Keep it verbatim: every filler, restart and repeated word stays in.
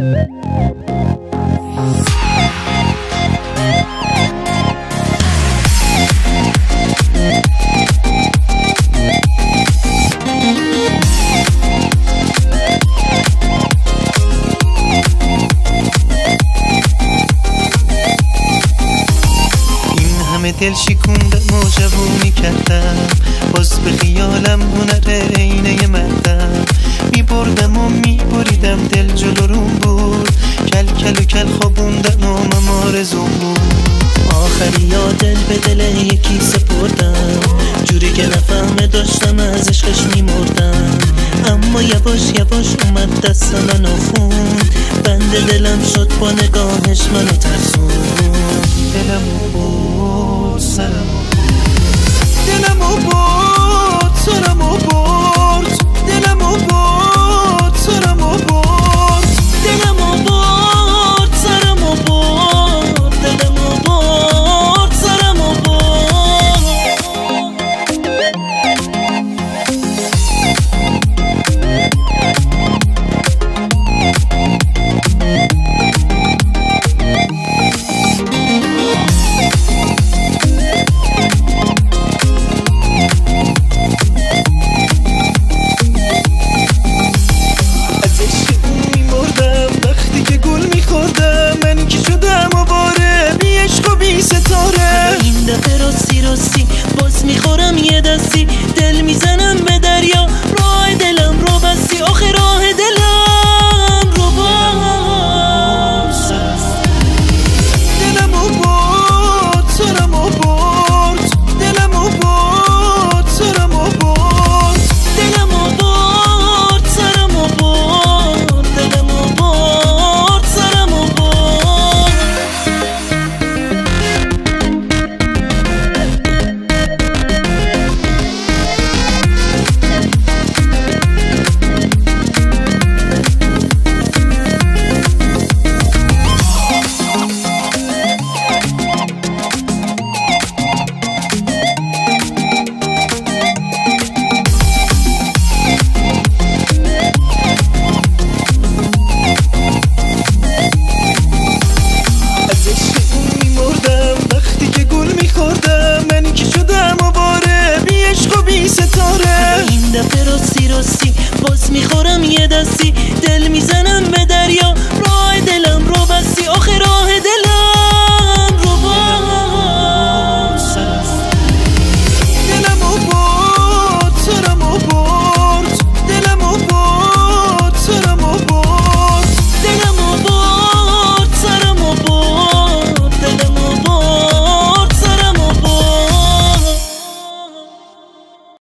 دل شکوندم و جوونی کردم، باز به خیالم هنر عینه مردم. می بردم و می بریدم دل جلو روم بود، کل کل و کل خوابوندم و ممارزون بود. آخری یا دل به دل یکی سپردم، جوری که نفهمه داشتم از عشقش می مردم. اما یواش یواش اومد دست منو خوند، بند دلم شد با نگاهش منو ترسون. دلمو برد سرمو دلمو برد سرمو برد دلمو برد سرمو برد دلمو برد سرمو برد دلمو برد سرمو باز میخورم یه دستی، دل میزنم به دریا، راه دلم رو بستی، آخه راه دلم رو بستی. دلمو برد سرمو برد دلمو برد سرمو برد دلمو برد سرمو برد دلمو برد سرمو برد. این دفعه راستی راستی باز میخورم یه دستی،